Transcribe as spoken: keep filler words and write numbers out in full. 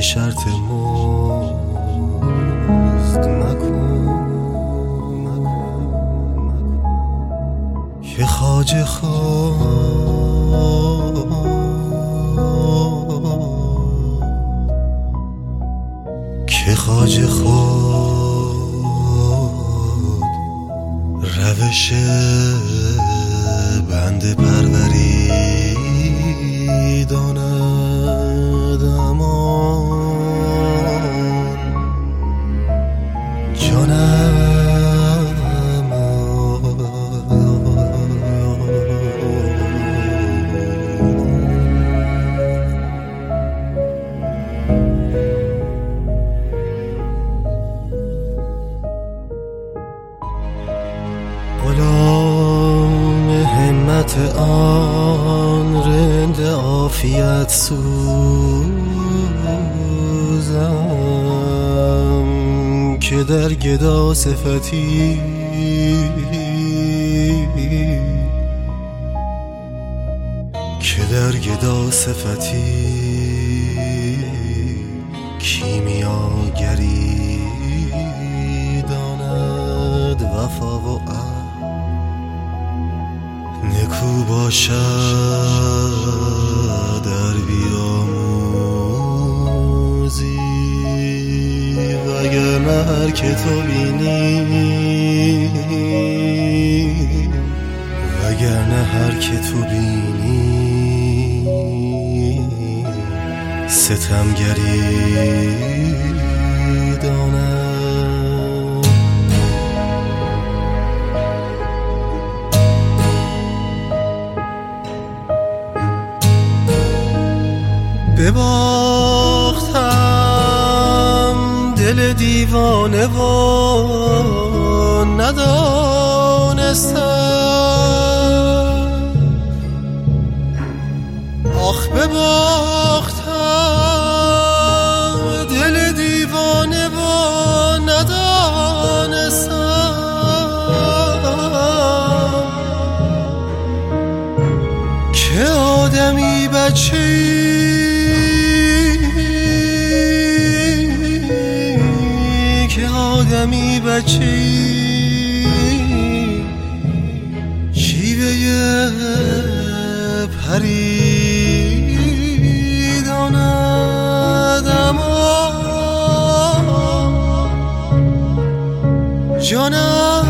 شرط مزد مکن که خواجه خود که خواجه خود روش بنده پروری داند امان جانم غلام همت آن رند عافیت سوزم که در گدا صفتی که در گدا صفتی کیمیاگری داند وفا و عهد نکو باشد در بیاموزی وگرنه هر که تو بینی وگرنه هر که تو بینی ستمگری داند بباختم دل دیوانه و ندانستم آخ بباختم دل دیوانه و ندانستم که آدمی بچه‌ای آدمی بچه‌ای شیوه پری داند اما جانم